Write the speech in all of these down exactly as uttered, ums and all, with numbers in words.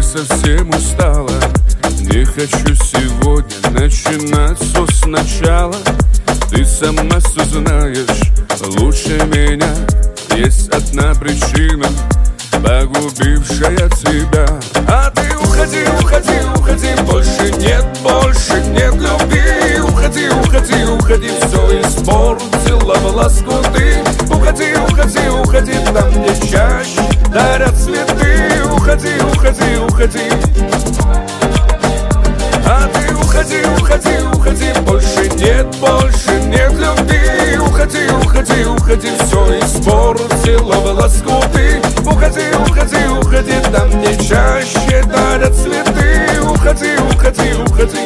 совсем устала, не хочу сегодня начинать все сначала. Ты сама все знаешь лучше меня. Есть одна причина, погубившая тебя. А ты уходи, уходи, уходи, больше нет, больше нет любви. Уходи, уходи, уходи, все испортила в ласку ты. Уходи, уходи, уходи, там где чаще дарят цветы. Уходи, уходи, уходи. А ты уходи, уходи, уходи, больше нет, больше нет любви. Уходи, уходи, уходи, все испортила в ласку ты. Уходи, уходи, уходи, там где чаще дарят цветы. Уходи, уходи, уходи.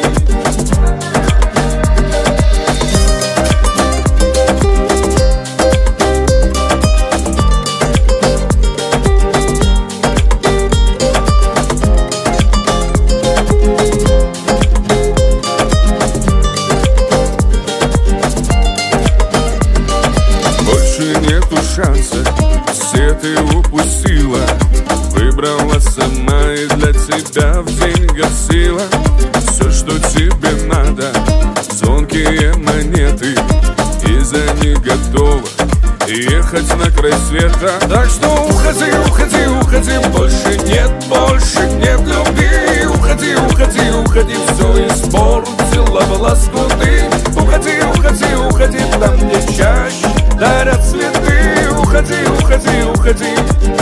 Нету шанса, все ты упустила. Выбрала сама и для тебя в деньгах сила. Все, что тебе надо, звонкие монеты, и за них готова ехать на край света. Так что уходи, уходи, уходи, больше нет, больше нет любви. Уходи, уходи, уходи, все испортила в ласку ты. Уходи, уходи, уходи, там где чаще дарят цветы. Уходи, уходи, уходи.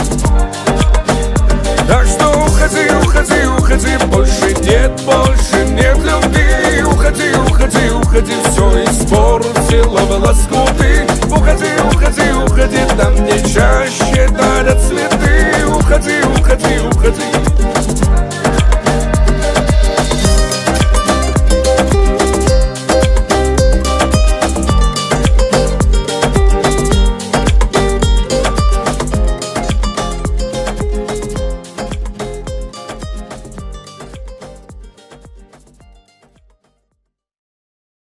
Так что уходи, уходи, уходи, больше нет, больше нет любви. Уходи, уходи, уходи, все испортила в ласку ты. Уходи, уходи, уходи, там где чаще